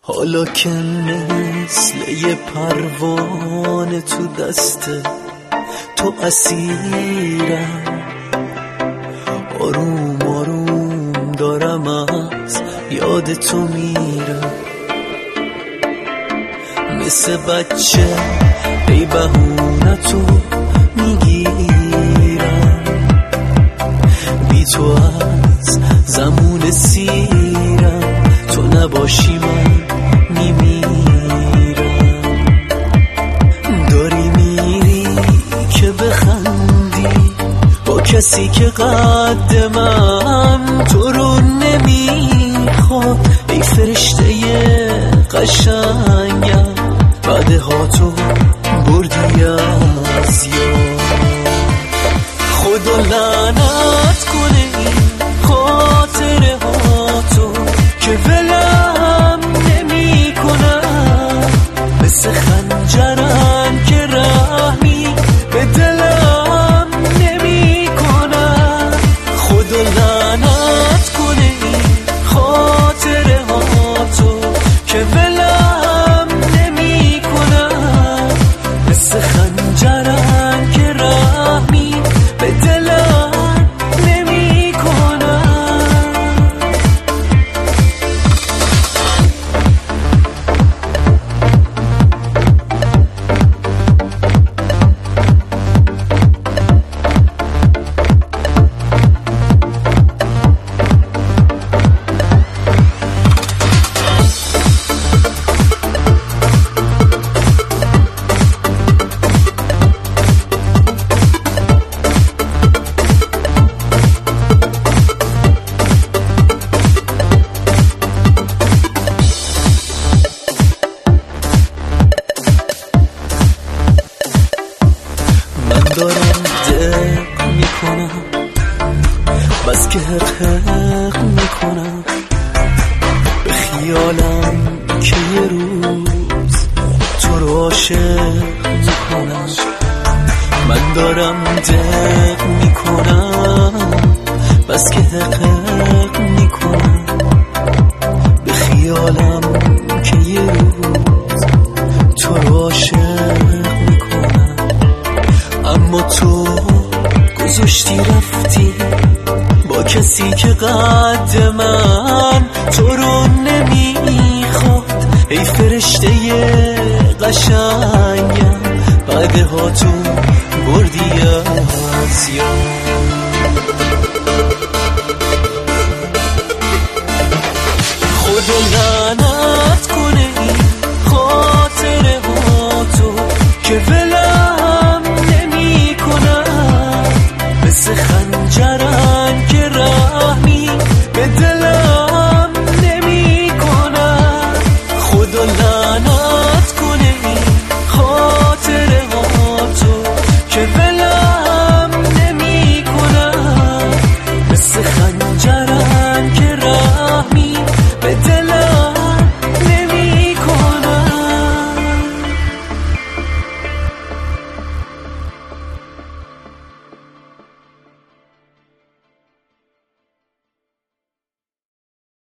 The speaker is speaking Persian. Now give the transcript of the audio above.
حالا که مثل یه پروانه تو دست تو اسیرم، آروم آروم دارم از یاد تو میرم. مثل بچه ای بهونه تو میگیرم، بی تو از زمون سیرم، تو نباشی من میمیرم. داری میری که بخندی با کسی که قد من تو رو نمیخواد. ای فرشته قشنگم، بعدها تو بردی از یاد. خدا لعنت کنه این خاطره ها تو که ولم نمی کنن، مثل خنجرن که رحمی به دلم نمی کنن. خدا لعنت کنه این خاطره ها تو که ولم نمی کنن، مثل خنجرن که رحمی به دلم نمی کنن. دارم دق میکنم، بس که حق میکنم به خیالم که یه روز تو رو عاشق میکنم. من دارم دق میکنم، بس که حق میکنم به خیالم که یه روز تو رو عاشق میکنم. اما تو گذاشتی رفتی با کسی که قد من تو رو نمیخواد. ای فرشته قشنگم، بعدها تو بردی از یاد. خدا